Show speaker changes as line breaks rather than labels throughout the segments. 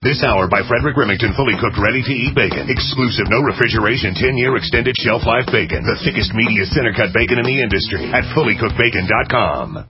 This hour by Frederick Remington, fully cooked, ready-to-eat bacon. Exclusive, no refrigeration, 10-year extended shelf life bacon. The thickest, meatiest, center-cut bacon in the industry at fullycookedbacon.com.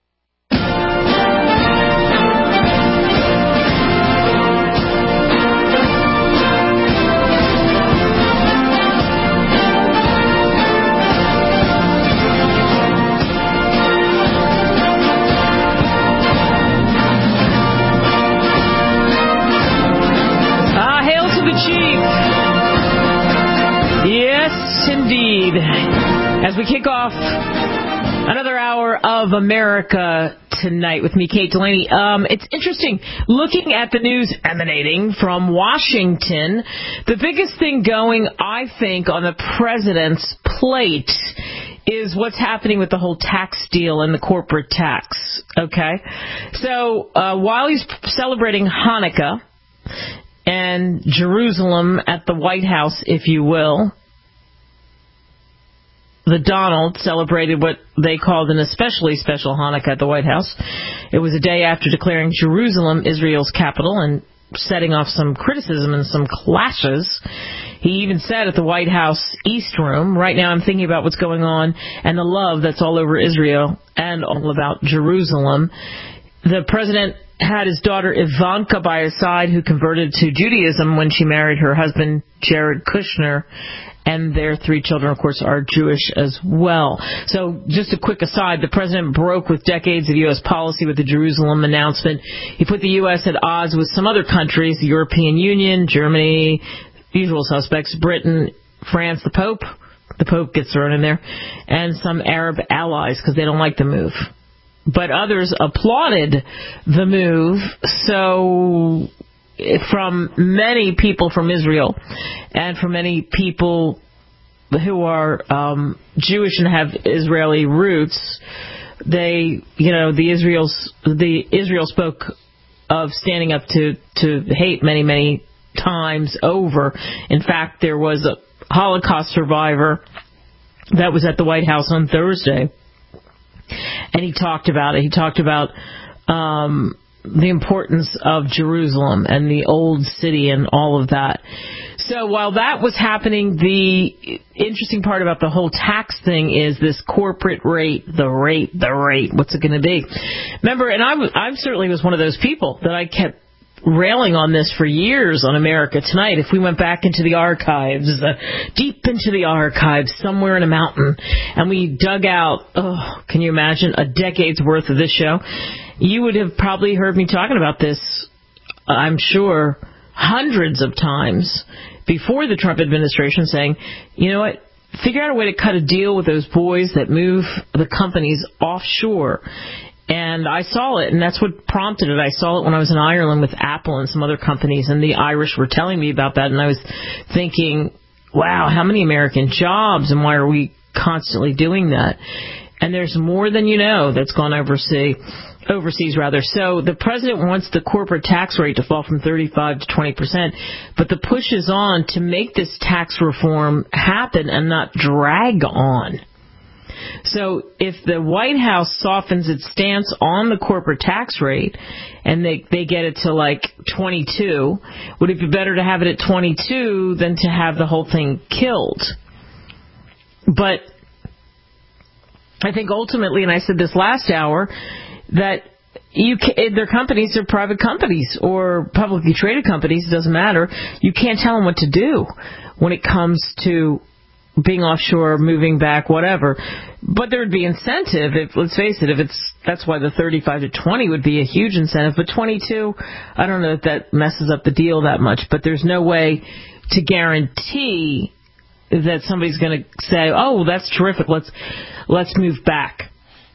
As we kick off another hour of America Tonight with me, Kate Delaney. It's interesting looking at the news emanating from Washington. The biggest thing going, I think, on the president's plate is what's happening with the whole tax deal and the corporate tax. Okay? So while he's celebrating Hanukkah and Jerusalem at the White House, if you will, the Donald celebrated what they called an especially special Hanukkah at the White House. It was a day after declaring Jerusalem Israel's capital and setting off some criticism and some clashes. He even said at the White House East Room, right now I'm thinking about what's going on and the love that's all over Israel and all about Jerusalem. The president had his daughter Ivanka by his side, who converted to Judaism when she married her husband Jared Kushner. And their 3 children, of course, are Jewish as well. So just a quick aside, the president broke with decades of U.S. policy with the Jerusalem announcement. He put the U.S. at odds with some other countries, the European Union, Germany, usual suspects, Britain, France, the Pope. The Pope gets thrown in there. And some Arab allies because they don't like the move. But others applauded the move. So from many people from Israel and from many people who are Jewish and have Israeli roots, the Israel spoke of standing up to hate many times over. In fact, there was a Holocaust survivor that was at the White House on Thursday, and he talked about it. He talked about the importance of Jerusalem and the old city and all of that. So while that was happening, the interesting part about the whole tax thing is this corporate rate, the rate. What's it going to be? Remember, and I certainly was one of those people that I kept railing on this for years on America Tonight. If we went back into the archives, deep into the archives, somewhere in a mountain, and we dug out, can you imagine, a decade's worth of this show, you would have probably heard me talking about this, I'm sure, hundreds of times before the Trump administration, saying, you know what, figure out a way to cut a deal with those boys that move the companies offshore. And I saw it, and that's what prompted it. I saw it when I was in Ireland with Apple and some other companies, and the Irish were telling me about that, and I was thinking, wow, how many American jobs, and why are we constantly doing that? And there's more than you know that's gone overseas. So the president wants the corporate tax rate to fall from 35% to 20%, but the push is on to make this tax reform happen and not drag on. So if the White House softens its stance on the corporate tax rate and they get it to like 22, would it be better to have it at 22 than to have the whole thing killed? But I think ultimately, and I said this last hour, that their companies are private companies or publicly traded companies, it doesn't matter. You can't tell them what to do when it comes to being offshore, moving back, whatever. But there would be incentive. Let's face it, that's why the 35 to 20 would be a huge incentive. But 22, I don't know if that messes up the deal that much. But there's no way to guarantee that somebody's going to say, oh, that's terrific, let's move back.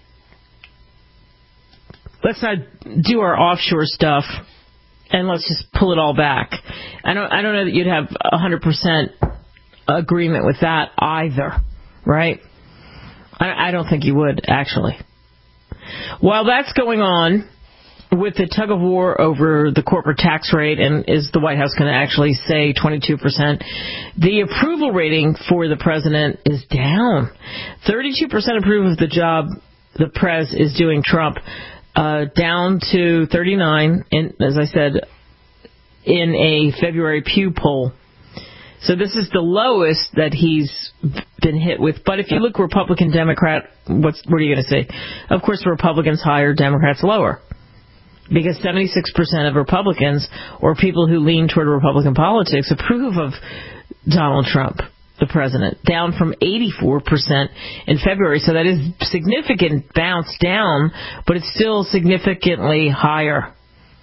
Let's not do our offshore stuff and let's just pull it all back. I don't know that you'd have 100% agreement with that either, right? I don't think you would, actually. While that's going on with the tug of war over the corporate tax rate, and is the White House going to actually say 22%, the approval rating for the president is down. 32% approve of the job the prez is doing Trump, down to 39, and as I said, in a February Pew poll. So this is the lowest that he's been hit with. But if you look Republican, Democrat, what are you going to say? Of course, Republicans higher, Democrats lower. Because 76% of Republicans, or people who lean toward Republican politics, approve of Donald Trump, the president, down from 84% in February. So that is significant bounce down, but it's still significantly higher.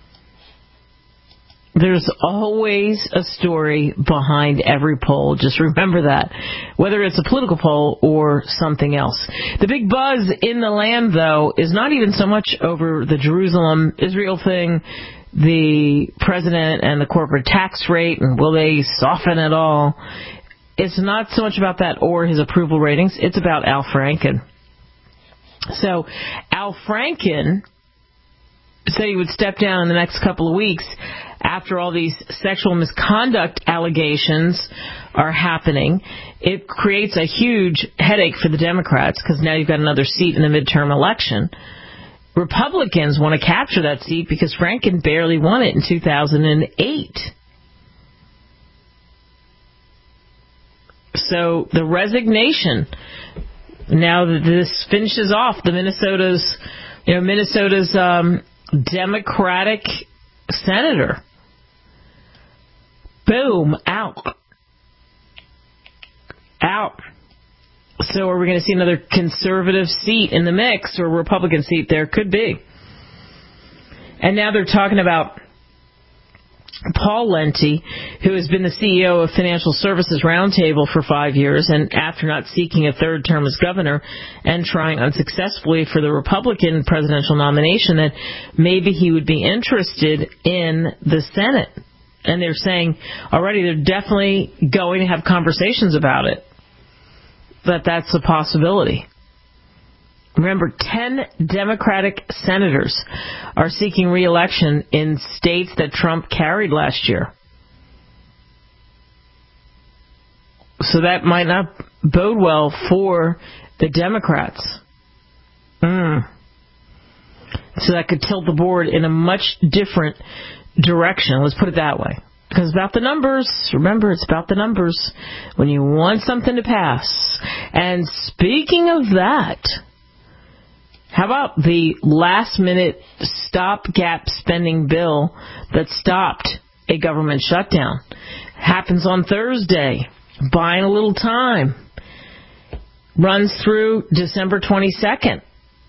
There's always a story behind every poll. Just remember that, whether it's a political poll or something else. The big buzz in the land, though, is not even so much over the Jerusalem-Israel thing, the president and the corporate tax rate, and will they soften at all. It's not so much about that or his approval ratings. It's about Al Franken. So Al Franken said he would step down in the next couple of weeks after all these sexual misconduct allegations are happening. It creates a huge headache for the Democrats because now you've got another seat in the midterm election. Republicans want to capture that seat because Franken barely won it in 2008. So the resignation, now that this finishes off the Minnesota's Democratic senator. Boom, out. So are we going to see another conservative seat in the mix, or a Republican seat? There could be. And now they're talking about Paul Lenti, who has been the CEO of Financial Services Roundtable for 5 years, and after not seeking a third term as governor and trying unsuccessfully for the Republican presidential nomination, that maybe he would be interested in the Senate. And they're saying already they're definitely going to have conversations about it, that's a possibility. Remember, 10 Democratic senators are seeking re-election in states that Trump carried last year. So that might not bode well for the Democrats. So that could tilt the board in a much different direction. Let's put it that way. Because it's about the numbers. Remember, it's about the numbers when you want something to pass. And speaking of that, how about the last-minute stopgap spending bill that stopped a government shutdown? Happens on Thursday. Buying a little time. Runs through December 22nd.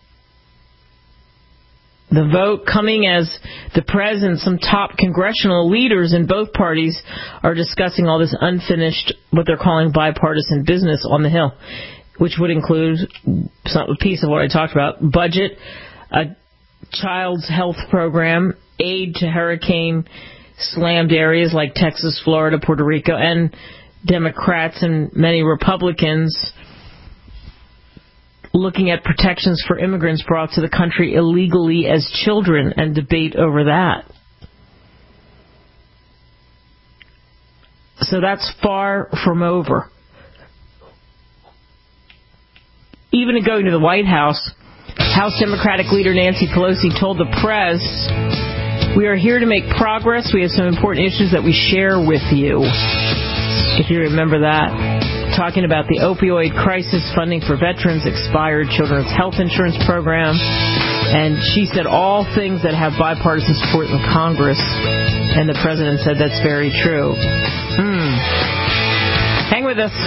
The vote coming as the president, some top congressional leaders in both parties are discussing all this unfinished, what they're calling bipartisan business on the Hill, which would include a piece of what I talked about, budget, a child's health program, aid to hurricane-slammed areas like Texas, Florida, Puerto Rico, and Democrats and many Republicans looking at protections for immigrants brought to the country illegally as children and debate over that. So that's far from over. Even going to the White House, House Democratic leader Nancy Pelosi told the press, "We are here to make progress. We have some important issues that we share with you." If you remember that. Talking about the opioid crisis, funding for veterans, expired children's health insurance program. And she said all things that have bipartisan support in Congress. And the president said that's very true. Hang with us.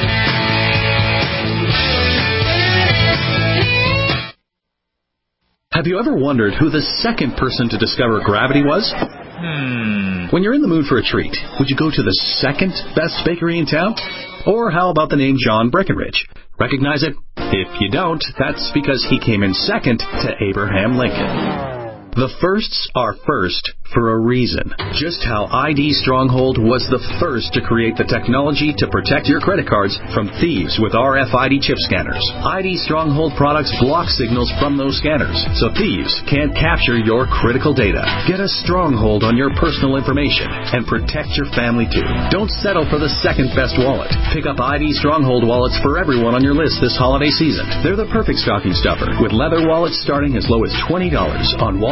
Have you ever wondered who the second person to discover gravity was? When you're in the mood for a treat, would you go to the second best bakery in town? Or how about the name John Breckenridge? Recognize it? If you don't, that's because he came in second to Abraham Lincoln. The firsts are first for a reason. Just how ID Stronghold was the first to create the technology to protect your credit cards from thieves with RFID chip scanners. ID Stronghold products block signals from those scanners, so thieves can't capture your critical data. Get a stronghold on your personal information and protect your family too. Don't settle for the second best wallet. Pick up ID Stronghold wallets for everyone on your list this holiday season. They're the perfect stocking stuffer, with leather wallets starting as low as $20 on Walmart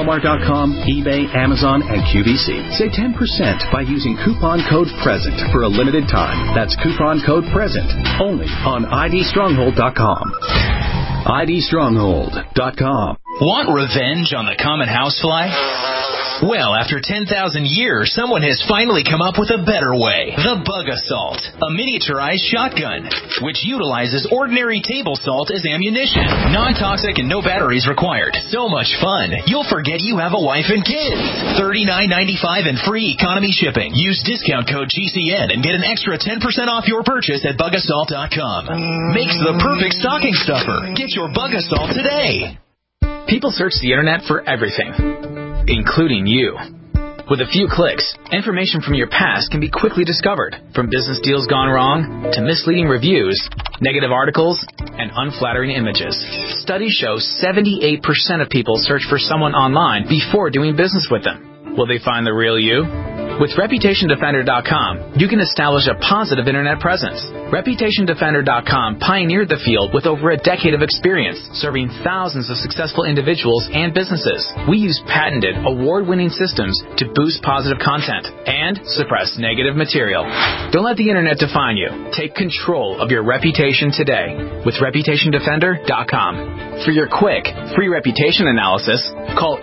Walmart.com, eBay, Amazon, and QVC. Save 10% by using coupon code PRESENT for a limited time. That's coupon code PRESENT. Only on IDStronghold.com. IDStronghold.com.
Want revenge on the common housefly? Well, after 10,000 years, someone has finally come up with a better way. The Bug Assault, a miniaturized shotgun, which utilizes ordinary table salt as ammunition. Non-toxic and no batteries required. So much fun, you'll forget you have a wife and kids. $39.95 and free economy shipping. Use discount code GCN and get an extra 10% off your purchase at bugassault.com. Makes the perfect stocking stuffer. Get your Bug Assault today.
People search the internet for everything, including you. With a few clicks, information from your past can be quickly discovered, from business deals gone wrong to misleading reviews, negative articles, and unflattering images. Studies show 78% of people search for someone online before doing business with them. Will they find the real you? With ReputationDefender.com, you can establish a positive internet presence. ReputationDefender.com pioneered the field with over a decade of experience, serving thousands of successful individuals and businesses. We use patented, award-winning systems to boost positive content and suppress negative material. Don't let the internet define you. Take control of your reputation today with ReputationDefender.com. For your quick, free reputation analysis, call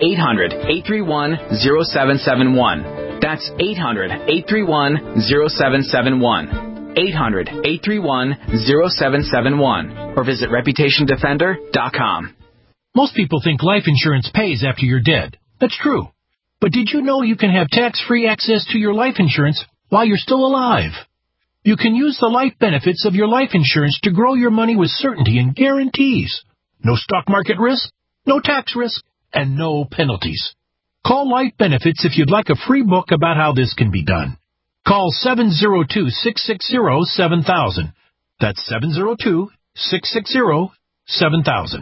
800-831-0771. That's 800-831-0771. 800-831-0771. Or visit ReputationDefender.com.
Most people think life insurance pays after you're dead. That's true. But did you know you can have tax-free access to your life insurance while you're still alive? You can use the life benefits of your life insurance to grow your money with certainty and guarantees. No stock market risk, no tax risk, and no penalties. Call Life Benefits if you'd like a free book about how this can be done. Call 702-660-7000. That's 702-660-7000.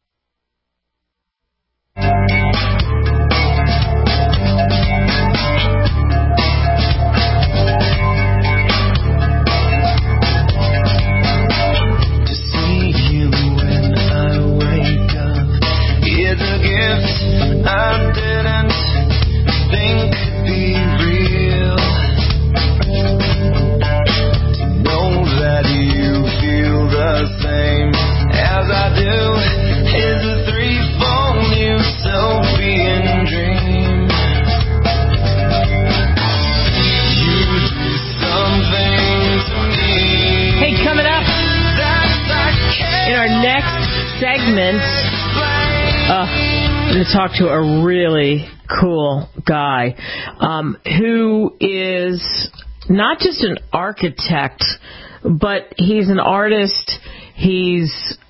Segment, I'm going to talk to a really cool guy who is not just an architect, but he's an artist. He's,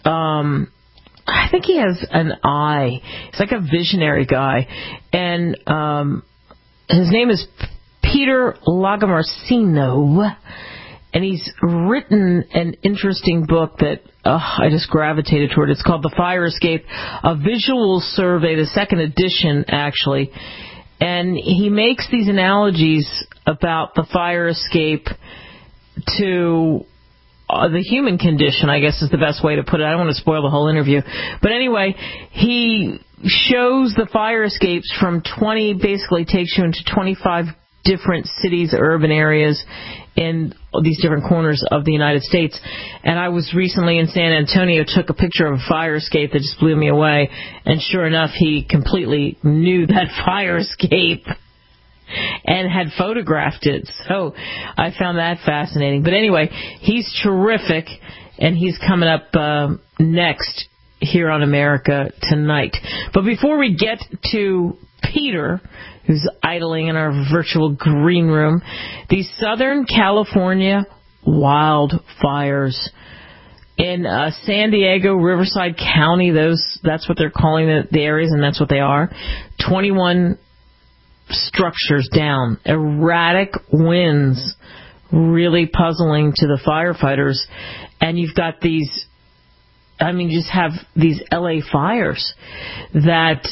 I think he has an eye. He's like a visionary guy. And his name is Peter Lagomarsino. And he's written an interesting book that I just gravitated toward. It's called The Fire Escape, a visual survey, the second edition, actually. And he makes these analogies about the fire escape to the human condition, I guess is the best way to put it. I don't want to spoil the whole interview. But anyway, he shows the fire escapes from 20, basically takes you into 25 different cities, urban areas in these different corners of the United States. And I was recently in San Antonio, took a picture of a fire escape that just blew me away. And sure enough, he completely knew that fire escape and had photographed it. So I found that fascinating. But anyway, he's terrific, and he's coming up next here on America Tonight. But before we get to Peter, who's idling in our virtual green room, these Southern California wildfires in San Diego, Riverside County, that's what they're calling the areas, and that's what they are. 21 structures down. Erratic winds, really puzzling to the firefighters. And you've got these, you just have these LA fires that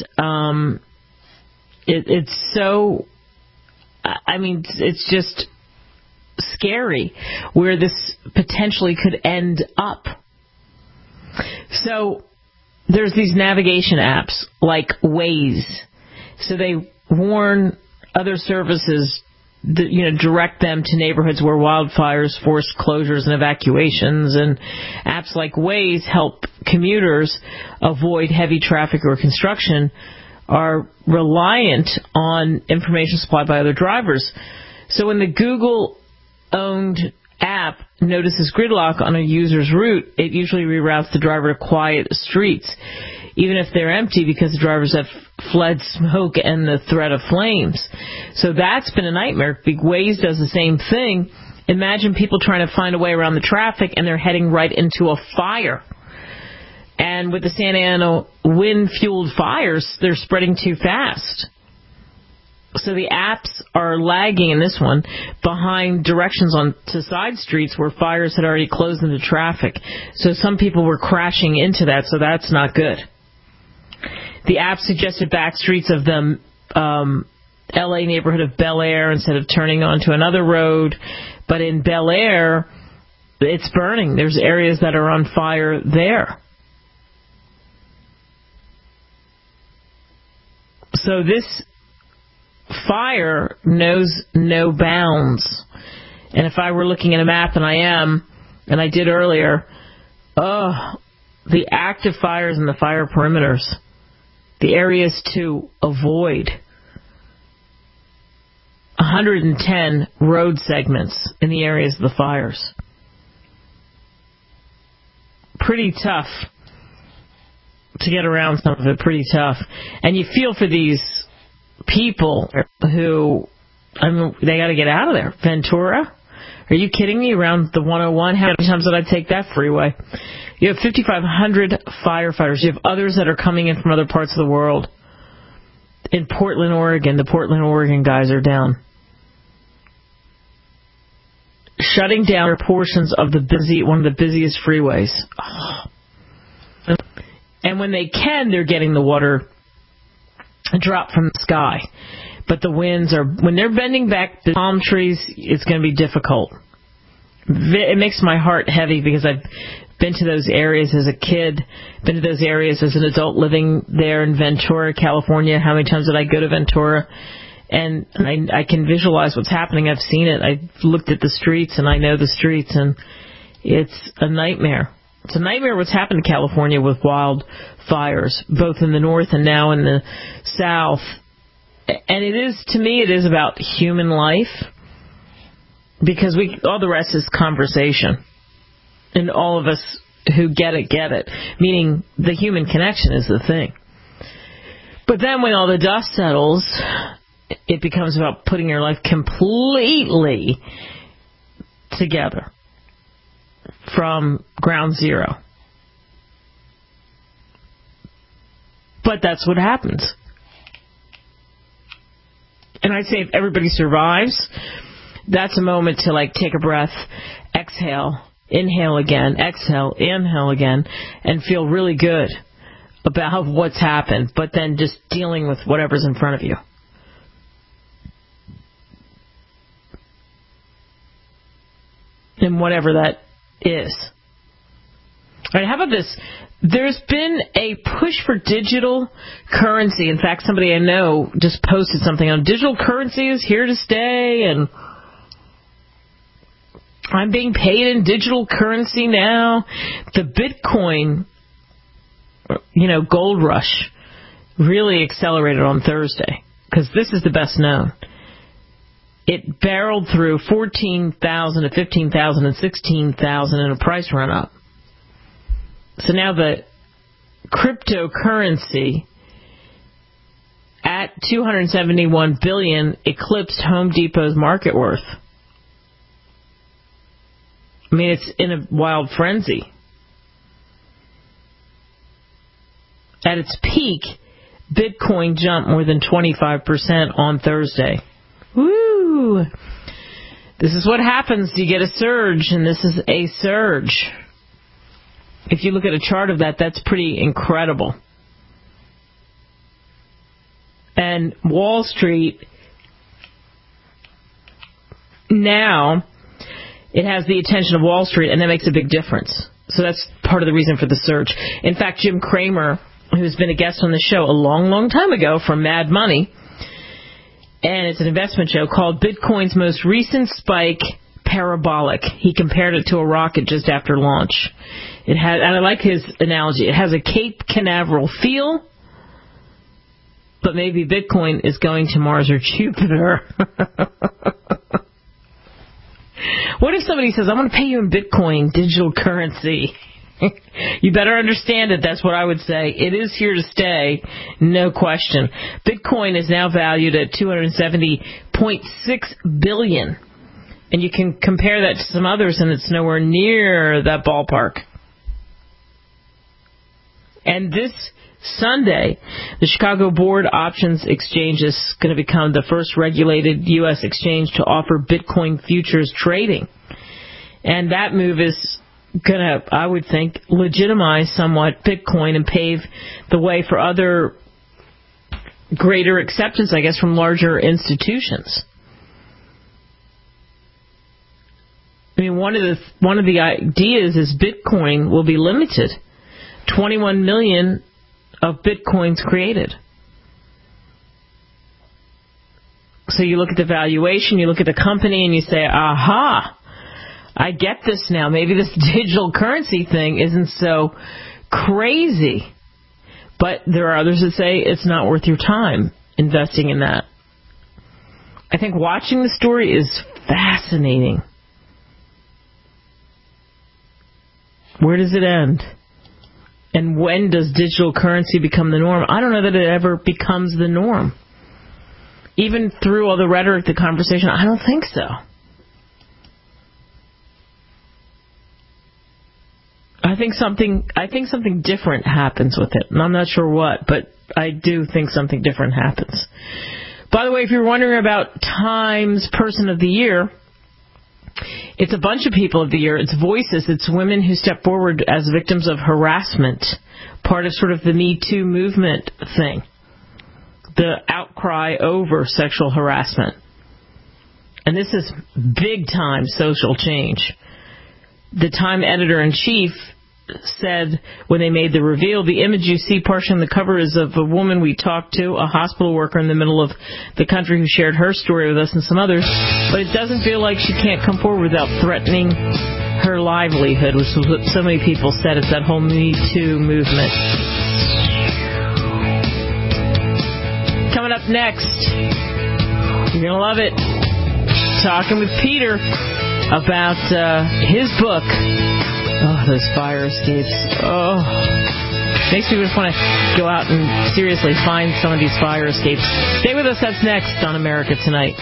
it's so, it's just scary where this potentially could end up. So there's these navigation apps like Waze, So they warn other services, direct them to neighborhoods where wildfires force closures and evacuations. And apps like Waze help commuters avoid heavy traffic or construction, are reliant on information supplied by other drivers. So when the Google-owned app notices gridlock on a user's route, it usually reroutes the driver to quiet streets, even if they're empty, because the drivers have fled smoke and the threat of flames. So that's been a nightmare. Waze does the same thing. Imagine people trying to find a way around the traffic and they're heading right into a fire. And with the Santa Ana wind-fueled fires, they're spreading too fast. So the apps are lagging in this one behind directions on to side streets where fires had already closed into traffic. So some people were crashing into that, so that's not good. The app suggested back streets of the L.A. neighborhood of Bel Air instead of turning onto another road. But in Bel Air, it's burning. There's areas that are on fire there. So this fire knows no bounds. And if I were looking at a map, and I am, and I did earlier, the active fires and the fire perimeters, the areas to avoid, 110 road segments in the areas of the fires. Pretty tough to get around some of it, pretty tough. And you feel for these people who, they got to get out of there. Ventura? Are you kidding me? Around the 101? How many times did I take that freeway? You have 5,500 firefighters. You have others that are coming in from other parts of the world. In Portland, Oregon, the Portland, Oregon guys are down. Shutting down portions of one of the busiest freeways. And when they can, they're getting the water drop from the sky. But the winds when they're bending back the palm trees, it's going to be difficult. It makes my heart heavy because I've been to those areas as a kid, been to those areas as an adult living there in Ventura, California. How many times did I go to Ventura? And I can visualize what's happening. I've seen it. I've looked at the streets, and I know the streets, and it's a nightmare. It's a nightmare what's happened to California with wildfires, both in the north and now in the south. And to me, it is about human life, because all the rest is conversation. And all of us who get it. Meaning the human connection is the thing. But then when all the dust settles, it becomes about putting your life completely together from ground zero. But that's what happens. And I'd say if everybody survives, that's a moment to take a breath, exhale, inhale again, exhale, inhale again, and feel really good about what's happened, but then just dealing with whatever's in front of you. And whatever that is. All right, how about this? There's been a push for digital currency. In fact, somebody I know just posted something on digital currency is here to stay, and I'm being paid in digital currency now. The Bitcoin, gold rush really accelerated on Thursday, because this is the best known. It barreled through 14,000 to 15,000 and 16,000 in a price run up. So now the cryptocurrency at $271 billion eclipsed Home Depot's market worth. I mean, it's in a wild frenzy. At its peak, Bitcoin jumped more than 25% on Thursday. Woo! This is what happens. You get a surge, and this is a surge. If you look at a chart of that, that's pretty incredible. And Wall Street, now, it has the attention of Wall Street, and that makes a big difference. So that's part of the reason for the surge. In fact, Jim Cramer who's been a guest on the show a long, long time ago from Mad Money. And it's an investment show called Bitcoin's Most Recent Spike Parabolic. He compared it to a rocket just after launch. It had, and I like his analogy, it has a Cape Canaveral feel, but maybe Bitcoin is going to Mars or Jupiter. What if somebody says, I'm going to pay you in Bitcoin, digital currency? You better understand it. That's what I would say. It is here to stay, no question. Bitcoin is now valued at $270.6 billion. And you can compare that to some others, and it's nowhere near that ballpark. And this Sunday, the Chicago Board Options Exchange is going to become the first regulated U.S. exchange to offer Bitcoin futures trading. And that move is going to, I would think, legitimize somewhat Bitcoin and pave the way for other greater acceptance, I guess, from larger institutions. I mean, one of the ideas is Bitcoin will be limited. 21 million of Bitcoins created. So you look at the valuation, you look at the company, and you say, aha, I get this now. Maybe this digital currency thing isn't so crazy. But there are others that say it's not worth your time investing in that. I think watching the story is fascinating. Where does it end? And when does digital currency become the norm? I don't know that it ever becomes the norm. Even through all the rhetoric, the conversation, I don't think so. I think something different happens with it. And I'm not sure what, but I do think something different happens. By the way, if you're wondering about Time's Person of the Year, it's a bunch of people of the year. It's voices. It's women who step forward as victims of harassment, part of sort of the Me Too movement thing, the outcry over sexual harassment. And this is big-time social change. The Time editor-in-chief said when they made the reveal, the image you see partially on the cover is of a woman we talked to, a hospital worker in the middle of the country who shared her story with us and some others, but it doesn't feel like she can't come forward without threatening her livelihood, which was what so many people said. It's that whole Me Too movement. Coming up next, you're going to love it, talking with Peter about his book. Oh, those fire escapes. Oh, makes me just want to go out and seriously find some of these fire escapes. Stay with us. That's next on America Tonight.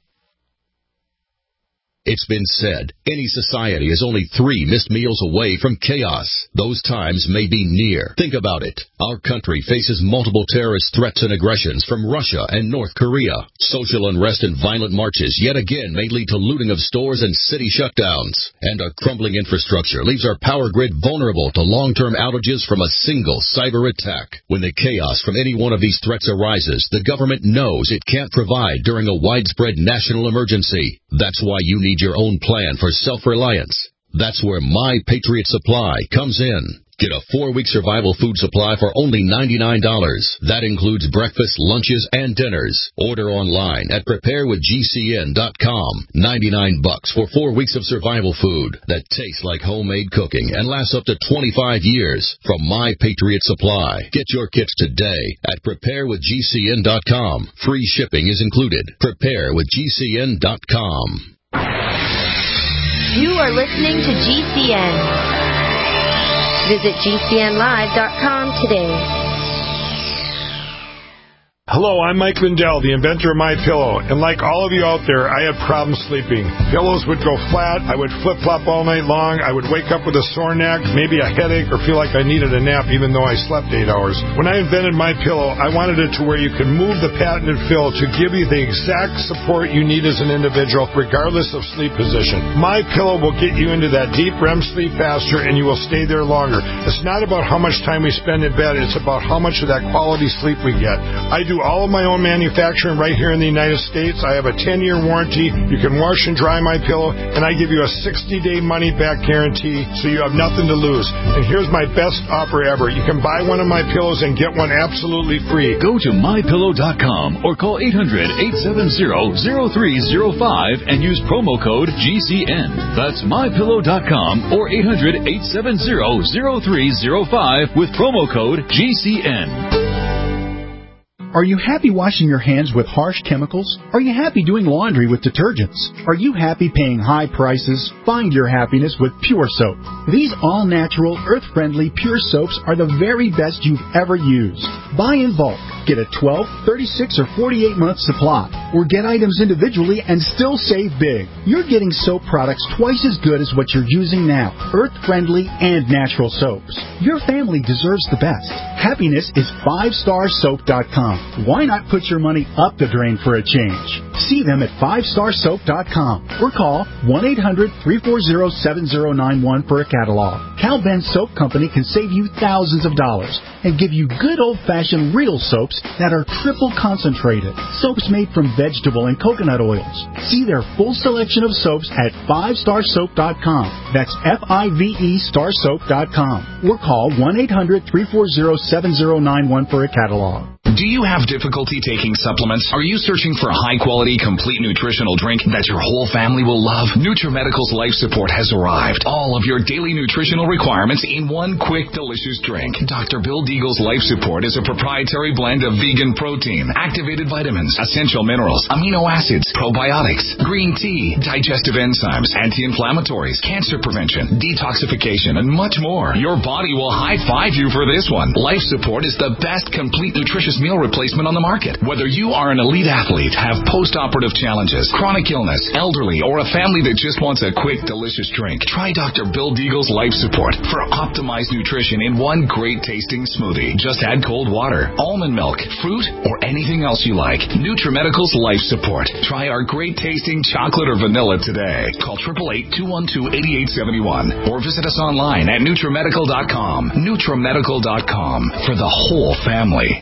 It's been said, any society is only 3 missed meals away from chaos. Those times may be near. Think about it. Our country faces multiple terrorist threats and aggressions from Russia and North Korea. Social unrest and violent marches yet again may lead to looting of stores and city shutdowns. And a crumbling infrastructure leaves our power grid vulnerable to long-term outages from a single cyber attack. When the chaos from any one of these threats arises, the government knows it can't provide during a widespread national emergency. That's why you need your own plan for self-reliance. That's where My Patriot Supply comes in. Get a 4-week survival food supply for only $99. That includes breakfast, lunches, and dinners. Order online at preparewithgcn.com. $99 for 4 weeks of survival food that tastes like homemade cooking and lasts up to 25 years from My Patriot Supply. Get your kits today at preparewithgcn.com. Free shipping is included. Preparewithgcn.com.
You are listening to GCN. Visit GCNlive.com today.
Hello, I'm Mike Lindell, the inventor of MyPillow, and like all of you out there, I had problems sleeping. Pillows would go flat, I would flip-flop all night long, I would wake up with a sore neck, maybe a headache, or feel like I needed a nap even though I slept 8 hours. When I invented MyPillow, I wanted it to where you could move the patented fill to give you the exact support you need as an individual, regardless of sleep position. MyPillow will get you into that deep REM sleep faster, and you will stay there longer. It's not about how much time we spend in bed, it's about how much of that quality sleep we get. I do all of my own manufacturing right here in the United States. I have a 10-year warranty. You can wash and dry my pillow, and I give you a 60-day money-back guarantee, so you have nothing to lose. And here's my best offer ever. You can buy one of my pillows and get one absolutely free.
Go to mypillow.com or call 800-870-0305 and use promo code GCN. That's mypillow.com or 800-870-0305 with promo code GCN.
Are you happy washing your hands with harsh chemicals? Are you happy doing laundry with detergents? Are you happy paying high prices? Find your happiness with Pure Soap. These all-natural, earth-friendly Pure Soaps are the very best you've ever used. Buy in bulk. Get a 12, 36, or 48-month supply. Or get items individually and still save big. You're getting soap products twice as good as what you're using now. Earth-friendly and natural soaps. Your family deserves the best. Happiness is 5starsoap.com. Why not put your money up the drain for a change? See them at 5starsoap.com or call 1-800-340-7091 for a catalog. Cal Ben Soap Company can save you thousands of dollars and give you good old-fashioned real soaps that are triple concentrated. Soaps made from vegetable and coconut oils. See their full selection of soaps at 5starsoap.com. That's F-I-V-E starsoap.com or call 1-800-340-7091 for a catalog.
Do you have difficulty taking supplements? Are you searching for a high-quality, complete nutritional drink that your whole family will love? NutriMedical's Life Support has arrived. All of your daily nutritional requirements in one quick, delicious drink. Dr. Bill Deagle's Life Support is a proprietary blend of vegan protein, activated vitamins, essential minerals, amino acids, probiotics, green tea, digestive enzymes, anti-inflammatories, cancer prevention, detoxification, and much more. Your body will high-five you for this one. Life Support is the best complete nutritious meal replacement on the market. Whether you are an elite athlete, have post-operative challenges, chronic illness, elderly, or a family that just wants a quick, delicious drink, try Dr. Bill Deagle's Life Support for optimized nutrition in one great-tasting smoothie. Just add cold water, almond milk, fruit, or anything else you like. NutriMedical's Life Support. Try our great-tasting chocolate or vanilla today. Call 888-212-8871 or visit us online at NutriMedical.com. NutriMedical.com for the whole family.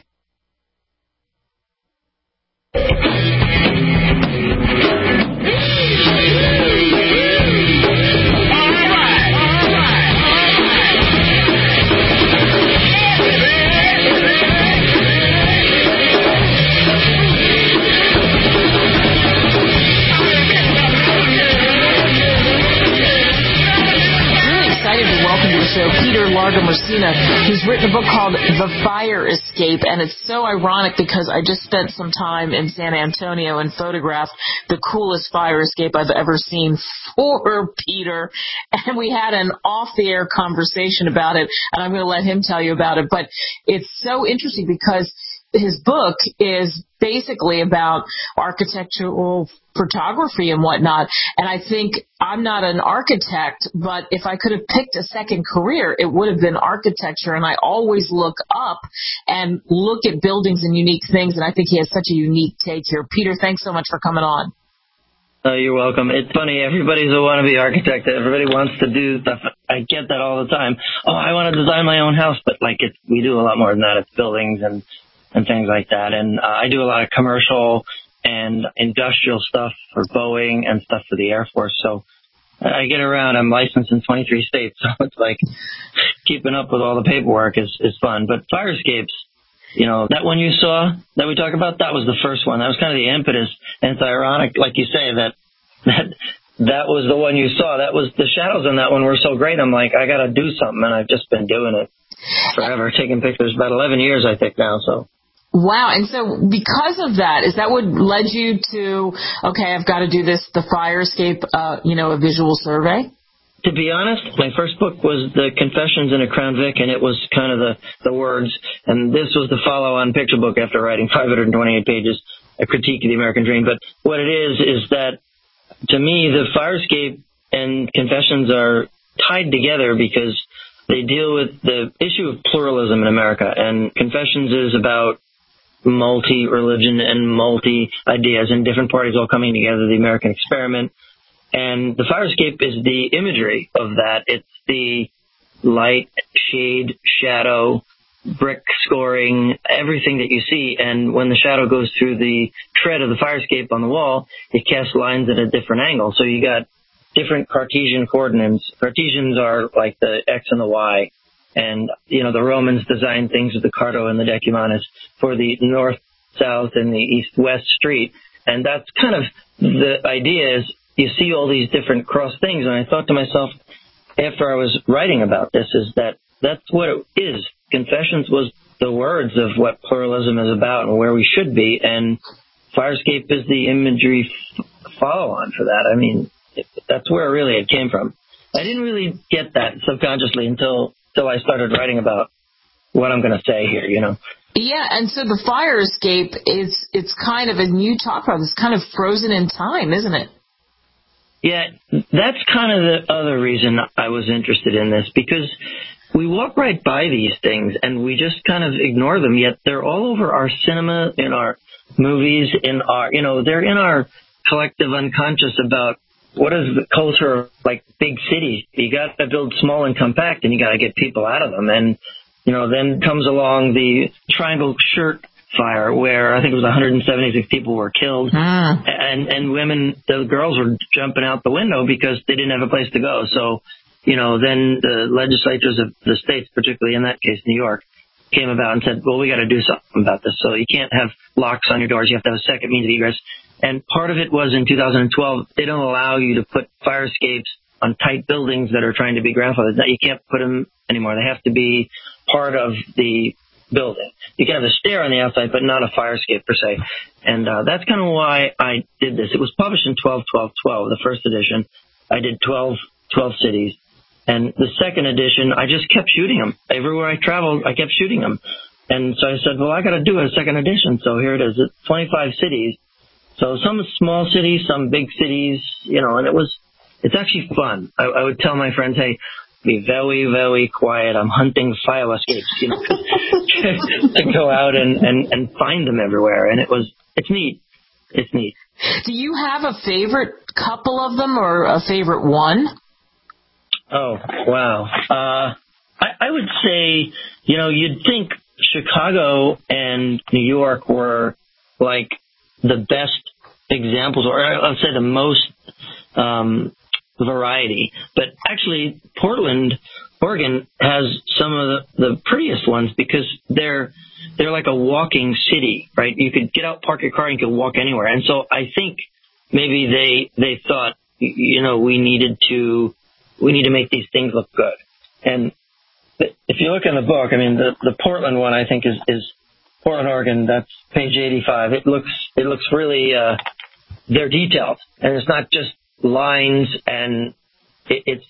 Show, Peter Largo-Messina, who's written a book called The Fire Escape, and it's so ironic because I just spent some time in San Antonio and photographed the coolest fire escape I've ever seen for Peter, and we had an off-the-air conversation about it, and I'm going to let him tell you about it, but it's so interesting because his book is basically about architectural photography and whatnot. And I think I'm not an architect, but if I could have picked a second career, it would have been architecture. And I always look up and look at buildings and unique things. And I think he has such a unique take here. Peter, thanks so much for coming on.
You're welcome. It's funny. Everybody's a wannabe architect. Everybody wants to do stuff. I get that all the time. Oh, I want to design my own house, but we do a lot more than that. It's buildings and things like that. And I do a lot of commercial and industrial stuff for Boeing and stuff for the Air Force. So I get around. I'm licensed in 23 states. So it's like keeping up with all the paperwork is fun. But fire escapes, that one you saw that we talked about, that was the first one. That was kind of the impetus. And it's ironic, like you say, that was the one you saw. That was the shadows on that one were so great. I'm like, I got to do something. And I've just been doing it forever, taking pictures, about 11 years, I think now. So.
Wow. And so because of that, is that what led you to, okay, I've got to do this, the fire escape, a visual survey?
To be honest, my first book was The Confessions in a Crown Vic, and it was kind of the words. And this was the follow-on picture book after writing 528 pages, a critique of the American dream. But what it is that, to me, the fire escape and Confessions are tied together because they deal with the issue of pluralism in America. And Confessions is about multi-religion and multi-ideas and different parties all coming together, the American experiment. And the fire escape is the imagery of that. It's the light, shade, shadow, brick scoring, everything that you see. And when the shadow goes through the tread of the fire escape on the wall, it casts lines at a different angle. So you got different Cartesian coordinates. Cartesians are like the X and the Y. And, the Romans designed things with the Cardo and the Decumanus for the north, south, and the east-west street. And that's kind of the idea is you see all these different cross things. And I thought to myself, after I was writing about this, is that that's what it is. Confessions was the words of what pluralism is about and where we should be. And Firescape is the imagery follow-on for that. I mean, that's where really it came from. I didn't really get that subconsciously until I started writing about what I'm going to say here,
Yeah, and so the fire escape it's kind of, and you talk about, it's kind of frozen in time, isn't it?
Yeah, that's kind of the other reason I was interested in this, because we walk right by these things and we just kind of ignore them, yet they're all over our cinema, in our movies, in our, they're in our collective unconscious about what is the culture of, like, big cities. You got to build small and compact, and you got to get people out of them. And, then comes along the Triangle Shirt fire, where I think it was 176 people were killed. And women, the girls were jumping out the window because they didn't have a place to go. So, then the legislatures of the states, particularly in that case, New York, came about and said, well, we got to do something about this. So you can't have locks on your doors. You have to have a second means of egress. And part of it was in 2012, they don't allow you to put fire escapes on tight buildings that are trying to be grandfathered. You can't put them anymore. They have to be part of the building. You can have a stair on the outside, but not a fire escape per se. And that's kind of why I did this. It was published in 12/12/12, the first edition. I did 12 cities. And the second edition, I just kept shooting them. Everywhere I traveled, I kept shooting them. And so I said, well, I got to do a second edition. So here it is. It's 25 cities. So some small cities, some big cities, and it's actually fun. I would tell my friends, hey, be very, very quiet. I'm hunting fire escapes, to go out and find them everywhere. And it's neat. It's neat.
Do you have a favorite couple of them or a favorite one?
Oh, wow. I would say, you'd think Chicago and New York were like the best examples, or I would say the most variety. But actually, Portland, Oregon has some of the prettiest ones because they're like a walking city, right? You could get out, park your car, and you could walk anywhere. And so I think maybe they thought, we need to make these things look good. And if you look in the book, I mean, the Portland one, I think is Portland, Oregon. That's page 85. It looks really, they're detailed, and it's not just lines, and it's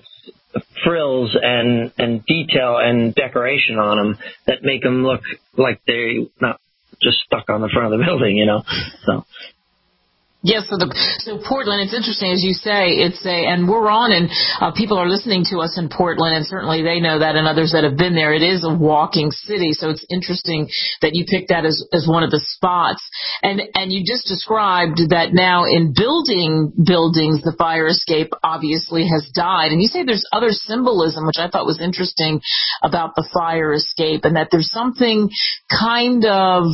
frills and detail and decoration on them that make them look like they're not just stuck on the front of the building, So.
Yes, so Portland, it's interesting, as you say, and we're on, and people are listening to us in Portland, and certainly they know that, and others that have been there. It is a walking city, so it's interesting that you picked that as one of the spots. And you just described that now in buildings, the fire escape obviously has died. And you say there's other symbolism, which I thought was interesting about the fire escape, and that there's something kind of,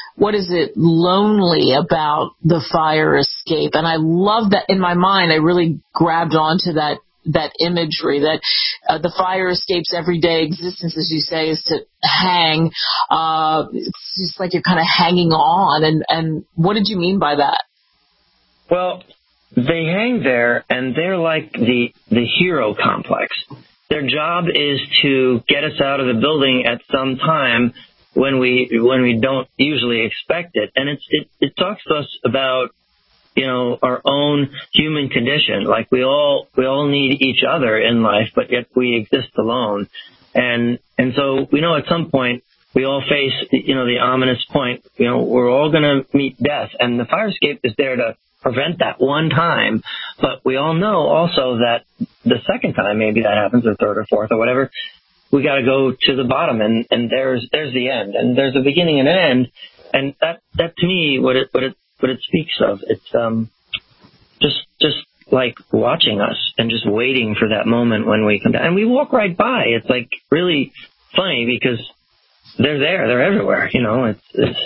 lonely about the fire escape. And I love that. In my mind, I really grabbed onto that imagery that the fire escape's everyday existence, as you say, is to hang. It's just like you're kind of hanging on. And what did you mean by that?
Well, they hang there, and they're like the hero complex. Their job is to get us out of the building at some time when we don't usually expect it. And it talks to us about, our own human condition. Like we all need each other in life, but yet we exist alone. And so we know at some point we all face, the ominous point, we're all going to meet death. And the fire escape is there to prevent that one time. But we all know also that the second time maybe that happens, or third or fourth or whatever, we got to go to the bottom, and there's the end, and there's a beginning and an end, and that to me, what it speaks of, it's just like watching us and just waiting for that moment when we come down, and we walk right by. It's like really funny because they're there. They're everywhere. You know, it's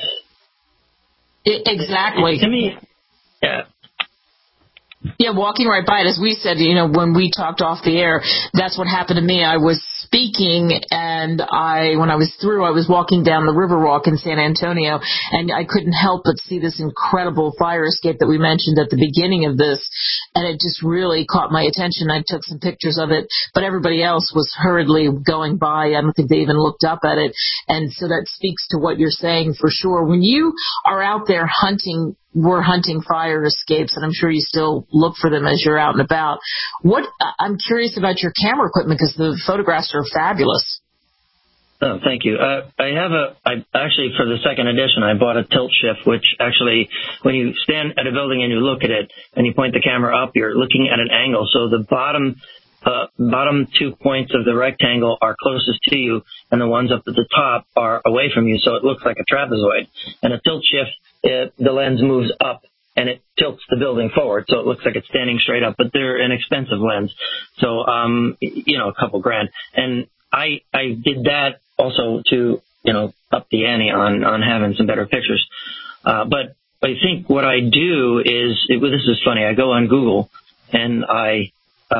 exactly.
To me, yeah.
Yeah, walking right by it. As we said, you know, when we talked off the air, that's what happened to me. I was speaking, and when I was through, I was walking down the Riverwalk in San Antonio, and I couldn't help but see this incredible fire escape that we mentioned at the beginning of this, and it just really caught my attention. I took some pictures of it, but everybody else was hurriedly going by. I don't think they even looked up at it, and so that speaks to what you're saying for sure. When you are out there hunting, we're hunting fire escapes, and I'm sure you still look for them as you're out and about. I'm curious about your camera equipment, because the photographs are fabulous.
Oh, thank you. I actually, for the second edition, I bought a tilt shift, which actually, when you stand at a building and you look at it and you point the camera up, you're looking at an angle. So the bottom 2 points of the rectangle are closest to you, and the ones up at the top are away from you. So it looks like a trapezoid. And a tilt shift, the lens moves up and it tilts the building forward, so it looks like it's standing straight up. But they're an expensive lens, so a couple grand. And I did that also to up the ante on having some better pictures. But I think what I do is, this is funny. I go on Google and I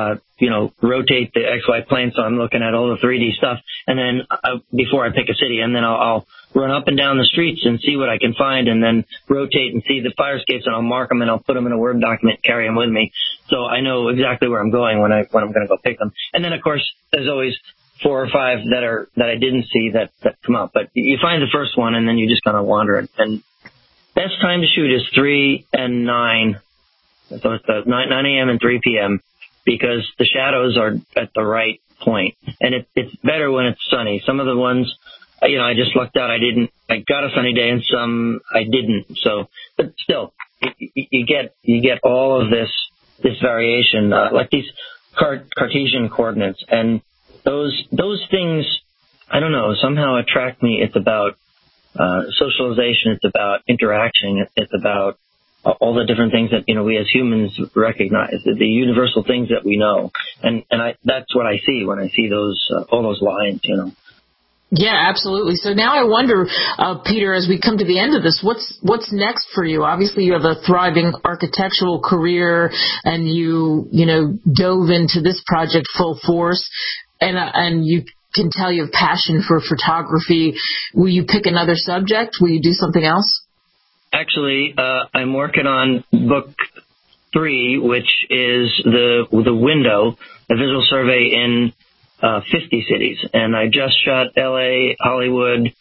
rotate the XY plane, so I'm looking at all the 3D stuff, and then before I pick a city, and then I'll run up and down the streets and see what I can find, and then rotate and see the fire escapes, and I'll mark them, and I'll put them in a Word document, carry them with me, so I know exactly where I'm going when I'm going to go pick them. And then, of course, there's always 4 or 5 that I didn't see that come up, but you find the first one, and then you just kind of wander. And best time to shoot is 3 and 9, so it's 9 a.m. and 3 p.m. because the shadows are at the right point. And it's better when it's sunny. Some of the ones, I just lucked out. I got a sunny day, and some I didn't. So, but still, you get all of this variation, like these Cartesian coordinates. And those things, I don't know, somehow attract me. It's about socialization. It's about interaction. It's about all the different things that we as humans recognize, the universal things that we know, and that's what I see when I see all those lines.
Yeah, absolutely. So now I wonder, Peter, as we come to the end of this, what's next for you? Obviously, you have a thriving architectural career, and you dove into this project full force, and you can tell you have passion for photography. Will you pick another subject? Will you do something else?
Actually, I'm working on book 3, which is the window, a visual survey in 50 cities. And I just shot L.A., Hollywood,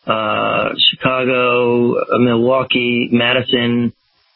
Chicago, Milwaukee, Madison,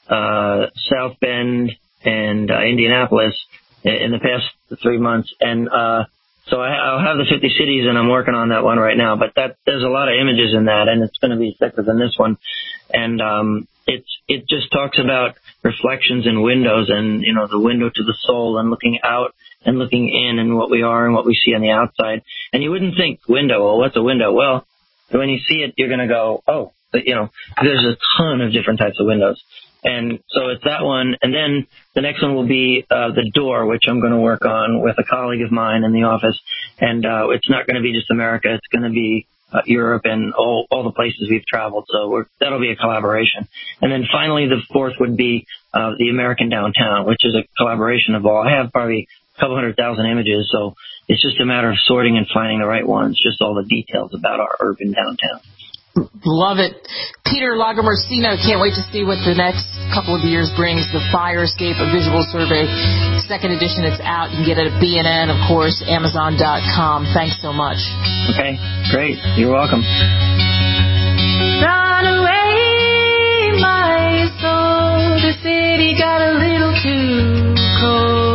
South Bend, and Indianapolis in the past 3 months. And so I'll have the 50 cities, and I'm working on that one right now. But there's a lot of images in that, and it's going to be thicker than this one. And it just talks about reflections in windows, and the window to the soul, and looking out and looking in, and what we are and what we see on the outside. And you wouldn't think window. Well, what's a window? Well, when you see it, you're going to go, oh, there's a ton of different types of windows. And so it's that one. And then the next one will be the door, which I'm going to work on with a colleague of mine in the office. And it's not going to be just America. It's going to be Europe and all the places we've traveled. So that'll be a collaboration. And then finally, the fourth would be the American downtown, which is a collaboration of all. I have probably a couple 100,000 images. So it's just a matter of sorting and finding the right ones, just all the details about our urban downtown.
Love it. Peter Lagomarsino, can't wait to see what the next couple of years brings. The Fire Escape, a visual survey, 2nd edition. It's out. You can get it at B&N, of course, Amazon.com. Thanks so much.
Okay, great. You're welcome.
Run away, my soul. The city got a little too cold.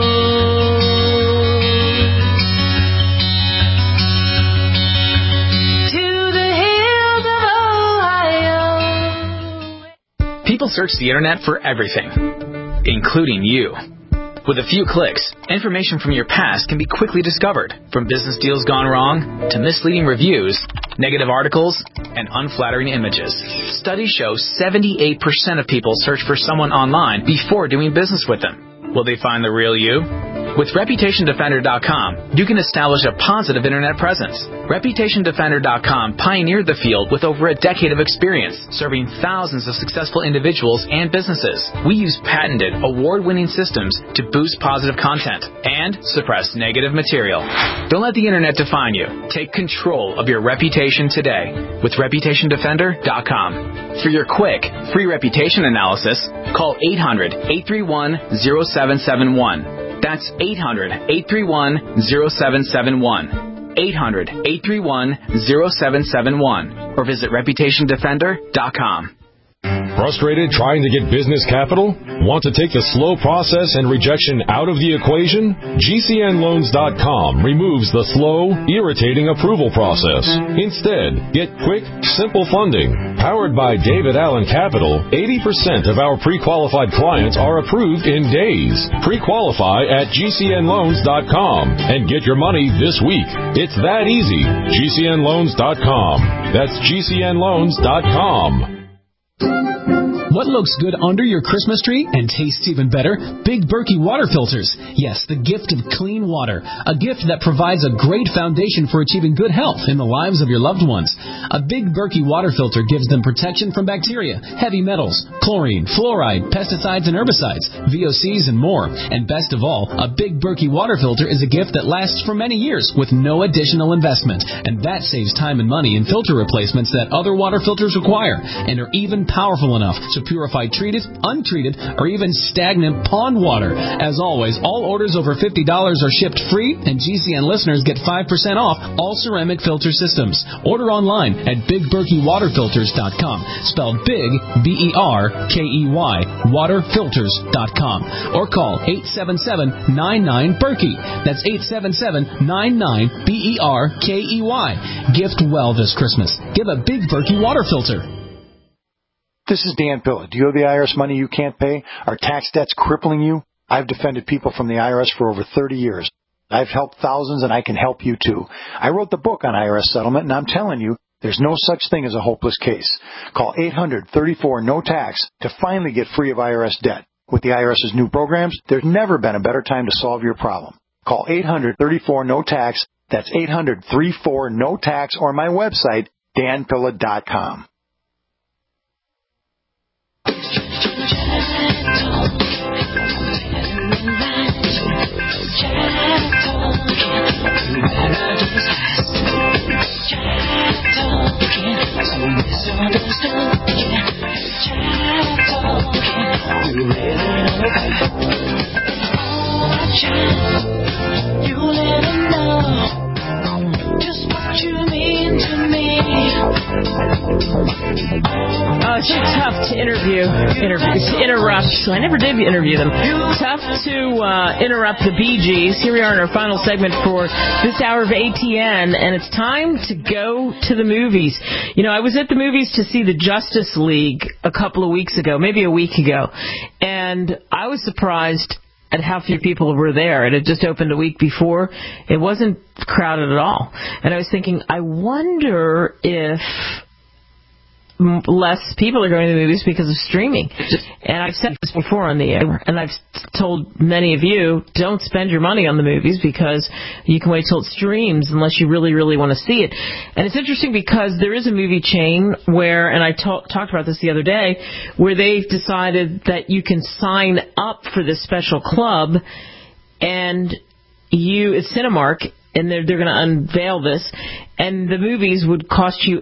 People search the internet for everything, including you. With a few clicks, information from your past can be quickly discovered, from business deals gone wrong to misleading reviews, negative articles, and unflattering images. Studies show 78% of people search for someone online before doing business with them. Will they find the real you? With ReputationDefender.com, you can establish a positive internet presence. ReputationDefender.com pioneered the field with over a decade of experience, serving thousands of successful individuals and businesses. We use patented, award-winning systems to boost positive content and suppress negative material. Don't let the internet define you. Take control of your reputation today with ReputationDefender.com. For your quick, free reputation analysis, call 800-831-0771. That's 800-831-0771. 800-831-0771. Or visit ReputationDefender.com.
Frustrated trying to get business capital? Want to take the slow process and rejection out of the equation? GCNLoans.com removes the slow, irritating approval process. Instead, get quick, simple funding. Powered by David Allen Capital, 80% of our pre-qualified clients are approved in days. Pre-qualify at GCNLoans.com and get your money this week. It's that easy. GCNLoans.com. That's GCNLoans.com.
What looks good under your Christmas tree and tastes even better? Big Berkey water filters. Yes, the gift of clean water. A gift that provides a great foundation for achieving good health in the lives of your loved ones. A Big Berkey water filter gives them protection from bacteria, heavy metals, chlorine, fluoride, pesticides and herbicides, VOCs and more. And best of all, a Big Berkey water filter is a gift that lasts for many years with no additional investment. And that saves time and money in filter replacements that other water filters require and are even powerful enough to purify treated, untreated, or even stagnant pond water. As always, all orders over $50 are shipped free, and GCN listeners get 5% off all ceramic filter systems. Order online at BigBerkeyWaterFilters.com, spelled Big, B-E-R-K-E-Y, waterfilters.com, or call 877-99-BERKEY. That's 877-99-BERKEY. Gift well this Christmas. Give a Big Berkey water filter.
This is Dan Pilla. Do you owe the IRS money you can't pay? Are tax debts crippling you? I've defended people from the IRS for over 30 years. I've helped thousands, and I can help you too. I wrote the book on IRS settlement, and I'm telling you, there's no such thing as a hopeless case. Call 800-34-NO-TAX to finally get free of IRS debt. With the IRS's new programs, there's never been a better time to solve your problem. Call 800-34-NO-TAX. That's 800-34-NO-TAX, or my website, danpilla.com.
You let him know just what you mean to me.
Oh, it's so tough to interrupt. So I never did interview them. Tough to interrupt the Bee Gees. Here we are in our final segment for this hour of ATN, and it's time to go to the movies. You know, I was at the movies to see the Justice League a couple of weeks ago, maybe a week ago, and I was surprised at how few people were there. It had just opened a week before. It wasn't crowded at all. And I was thinking, I wonder if less people are going to the movies because of streaming. And I've said this before on the air, and I've told many of you, don't spend your money on the movies because you can wait till it streams unless you really, really want to see it. And it's interesting because there is a movie chain where, and I talked about this the other day, where they've decided that you can sign up for this special club, and it's Cinemark, and they're going to unveil this, and the movies would cost you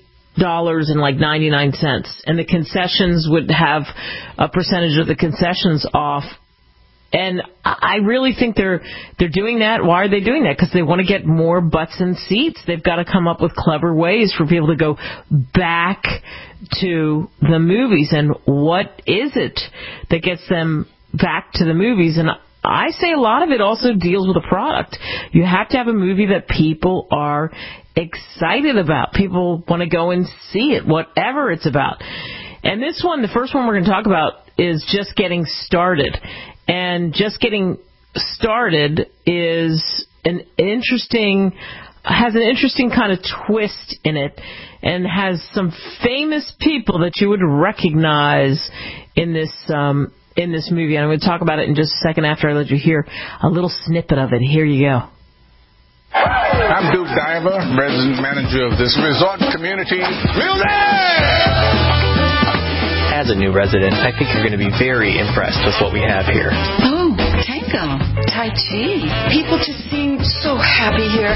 $8.99, and the concessions would have a percentage of the concessions off. And I really think they're doing that. Why are they doing that? Because they want to get more butts in seats. They've got to come up with clever ways for people to go back to the movies. And what is it that gets them back to the movies? And I say a lot of it also deals with a product. You have to have a movie that people are excited about. People want to go and see it, whatever it's about. And this one, the first one we're going to talk about, is Just Getting Started. And Just Getting Started has an interesting kind of twist in it, and has some famous people that you would recognize in this in this movie, and I'm going to talk about it in just a second after I let you hear a little snippet of it. Here you go.
I'm Duke Diver, resident manager of this resort community.
As a new resident, I think you're going to be very impressed with what we have here.
Oh, tango, tai chi. People just seem so happy here.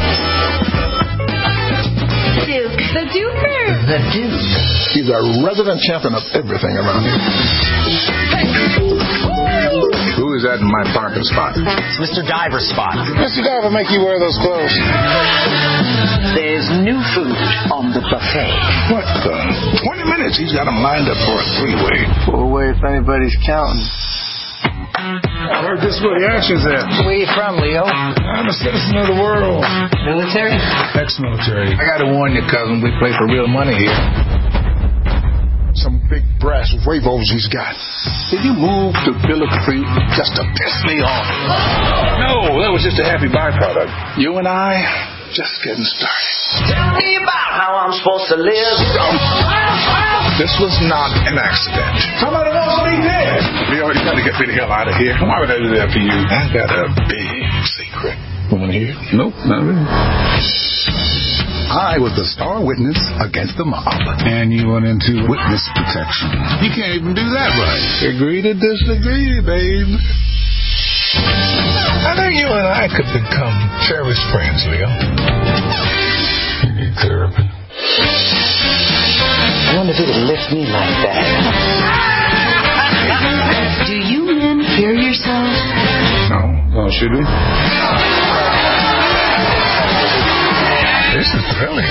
Duke. The Duker.
The Duke. He's a resident champion of everything around here. Who is that in my parking spot?
It's Mr. Diver's spot.
Mr. Diver, make you wear those clothes.
There's new food on the buffet.
What the? 20 minutes. He's got them lined up for a three-way.
Four-way if anybody's counting.
I heard this is where the action's at.
Where you from, Leo?
I'm a citizen of the world.
Military?
Ex-military. I gotta warn you, cousin, we play for real money here. Some big brass wave-overs he's got. Did you move to Pillow Creek just to piss me off? No, that was just a happy byproduct. You and I, just getting started.
Tell me about how I'm supposed to live.
This was not an accident. Somebody wants me dead. Leo, you gotta get me the hell out of here. Why would I do that for you? I got a big secret. Woman here? Nope, not really. I was the star witness against the mob. And you went into witness protection. You can't even do that right. Agree to disagree, babe. I think you and I could become cherished friends, Leo. You need therapy.
I wonder if it would lift me like that.
Do you men hear yourselves?
No. Oh, should we? This is thrilling.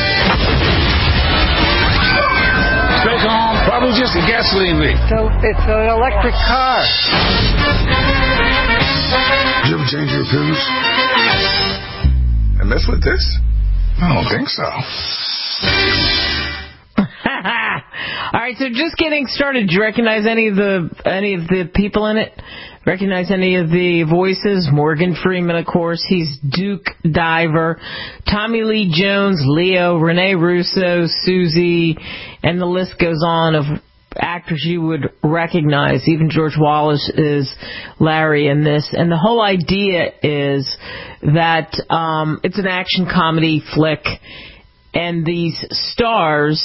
Still calm? Probably just a gasoline leak.
So it's an electric car.
Did you ever change your appearance? And mess with this? I don't think so.
All right, so just getting started. Did you recognize any of the people in it? Recognize any of the voices? Morgan Freeman, of course. He's Duke Diver. Tommy Lee Jones, Leo, Rene Russo, Susie, and the list goes on of actors you would recognize. Even George Wallace is Larry in this. And the whole idea is that it's an action comedy flick. And these stars,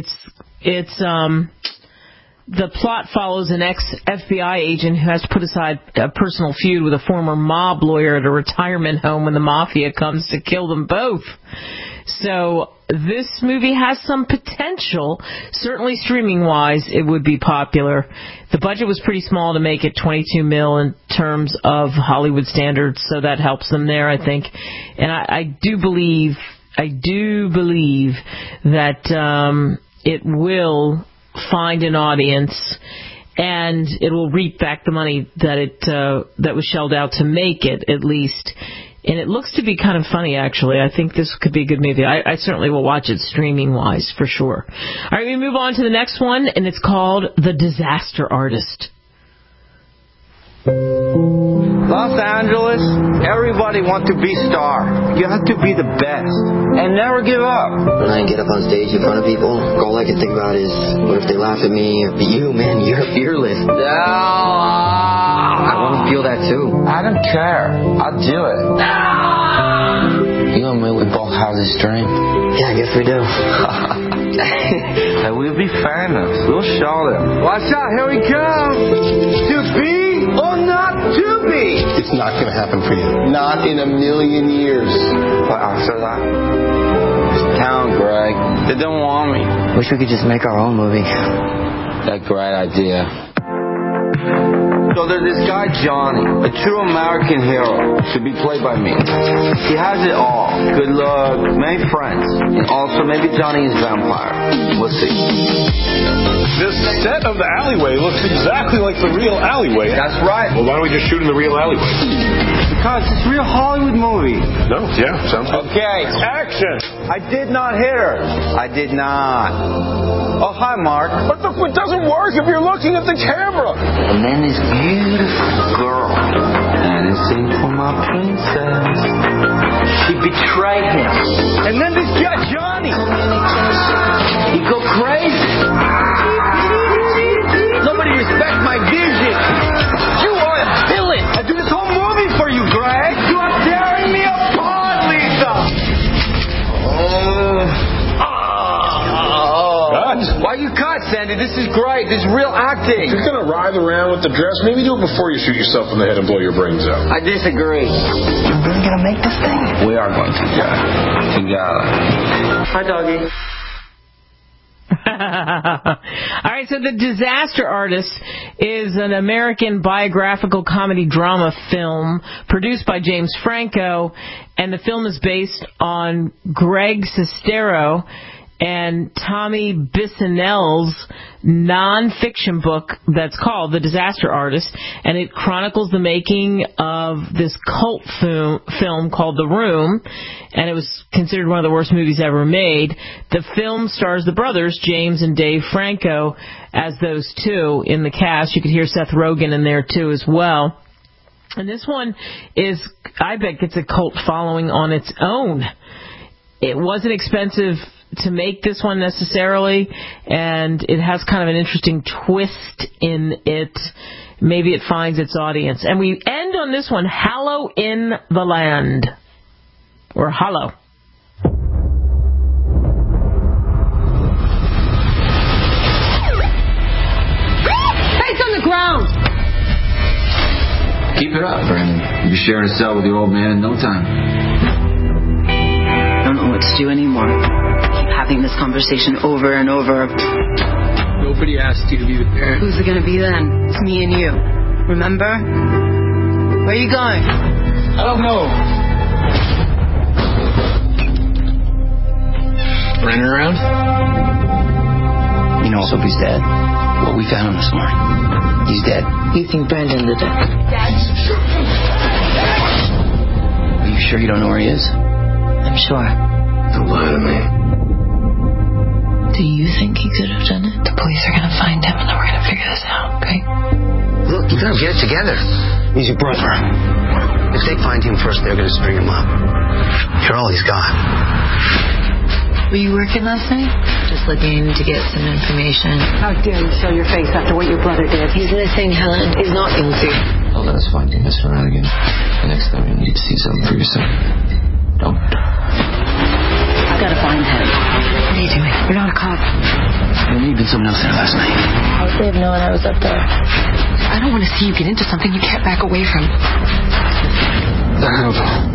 the plot follows an ex-FBI agent who has to put aside a personal feud with a former mob lawyer at a retirement home when the mafia comes to kill them both. So this movie has some potential. Certainly streaming-wise, it would be popular. The budget was pretty small to make it $22 million in terms of Hollywood standards, so that helps them there, I think. And I do believe that it will find an audience, and it will reap back the money that was shelled out to make it, at least. And it looks to be kind of funny, actually. I think this could be a good movie. I certainly will watch it streaming-wise, for sure. All right, we move on to the next one, and it's called The Disaster Artist.
Los Angeles, everybody wants to be star. You have to be the best and never give up.
When I get up on stage in front of people, all I can think about is, what if they laugh at me? But you, man, you're fearless. I want to feel that too.
I don't care. I'll do it.
You and me, we both have this dream. Yeah, I guess we do.
And we'll be famous. We'll show them. Watch out, here we come. To be or not to be.
It's not going to happen for you. Not in a million years.
But after that, town, Greg. They don't want me.
Wish we could just make our own movie.
That's a great idea. So there's this guy, Johnny, a true American hero, to be played by me. He has it all. Good luck, many friends, and also maybe Johnny is a vampire. We'll see.
This set of the alleyway looks exactly like the real alleyway.
That's right.
Well, why don't we just shoot in the real alleyway?
Because it's a real Hollywood movie.
No, yeah, sounds good.
Okay.
Action!
I did not hit her. I did not. Oh, hi, Mark.
But it doesn't work if you're looking at the camera.
And then this beautiful girl, dancing for my princess. She betrayed him. And then this guy, Johnny, he go crazy. Nobody respects my vision. Randy. This is great. This is real acting.
If you're going to writhe around with the dress, maybe do it before you shoot yourself in the head and blow your brains out.
I disagree.
You're really going to make this thing?
We are going to. Yeah. Together. Hi, doggy.
All right, so The Disaster Artist is an American biographical comedy drama film produced by James Franco, and the film is based on Greg Sestero and Tommy Bissonnelle's non-fiction book that's called The Disaster Artist, and it chronicles the making of this cult film called The Room, and it was considered one of the worst movies ever made. The film stars the brothers, James and Dave Franco, as those two in the cast. You could hear Seth Rogen in there, too, as well. And this one is, I bet, gets a cult following on its own. It wasn't expensive to make this one necessarily, and it has kind of an interesting twist in it. Maybe it finds its audience. And we end on this one, Hallow in the Land. Or Hollow.
Face on the ground!
Keep it up, Brandon. You'll be sharing a cell with your old man in no time.
I don't know what to do anymore. Keep having this conversation over and over.
Nobody asked you to be the parent.
Who's it going to be then? It's me and you. Remember? Where are you going?
I don't know.
Running around?
You know, Sophie's dead. Well, we found him this morning. He's dead.
You think Brandon did it?
Are you sure you don't know where he is?
I'm sure.
Don't lie to me.
Do you think he could have done it? The police are going to find him, and then we're going to figure this out, okay?
Look, you gotta get it together. He's your brother. If they find him first, they're gonna string him up. You're all he's got.
Were you working last night? Just looking to get some information.
How dare you show your face after what your brother did?
He's missing, Helen. He's not guilty.
I'll let us find him, Miss Flanagan. The next time you need to see something for yourself. Don't.
I gotta find him. What are you doing? You're not a cop.
There may have been someone else there last night.
How would they have known I was up there?
I don't want to see you get into something you can't back away from.
I have.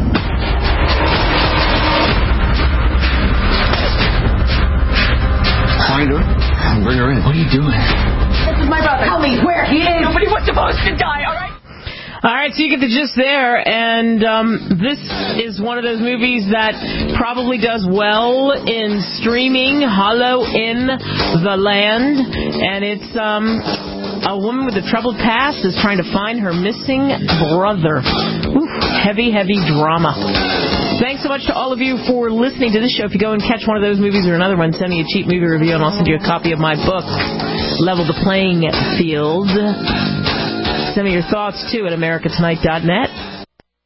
Find her and bring her in. What are you doing?
This is my brother. Tell me where he is. Nobody was supposed to die, all right?
All right, so you get the gist there, and this is one of those movies that probably does well in streaming, Hollow in the Land, and it's a woman with a troubled past is trying to find her missing brother. Oof, heavy, heavy drama. Thanks so much to all of you for listening to this show. If you go and catch one of those movies or another one, send me a cheap movie review, and I'll send you a copy of my book, Level the Playing Field. Send me your thoughts, too, at americatonight.net.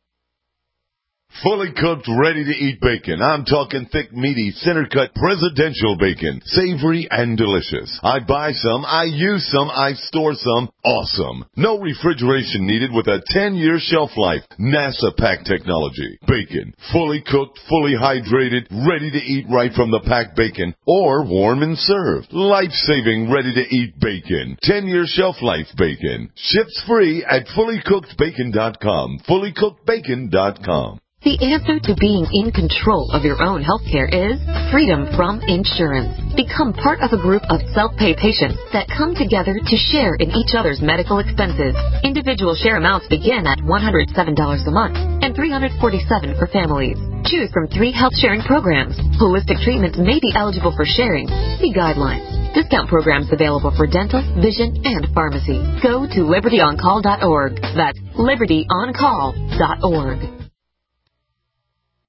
Fully cooked, ready-to-eat bacon. I'm talking thick, meaty, center-cut presidential bacon. Savory and delicious. I buy some, I use some, I store some. Awesome. No refrigeration needed with a 10-year shelf life. NASA pack technology. Bacon. Fully cooked, fully hydrated, ready to eat right from the packed bacon. Or warm and served. Life-saving, ready-to-eat bacon. 10-year shelf life bacon. Ships free at fullycookedbacon.com. Fullycookedbacon.com.
The answer to being in control of your own healthcare is freedom from insurance. Become part of a group of self-pay patients that come together to share in each other's medical expenses. Individual share amounts begin at $107 a month and $347 for families. Choose from 3 health sharing programs. Holistic treatments may be eligible for sharing. See guidelines. Discount programs available for dental, vision, and pharmacy. Go to libertyoncall.org. That's libertyoncall.org.